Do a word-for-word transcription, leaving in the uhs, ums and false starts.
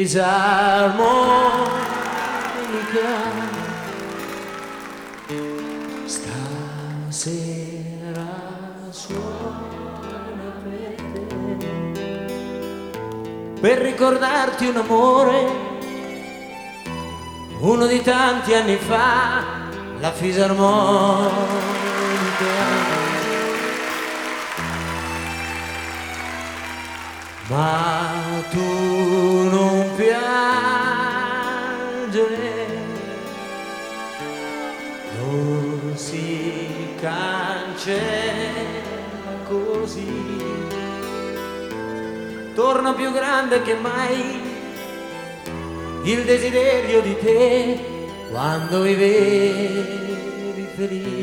fisarmonica. Stasera suona per te, per ricordarti un amore, uno di tanti anni fa, la fisarmonica. Ma tu non piangere, non si cancella così, torna più grande che mai il desiderio di te quando vivevi felice.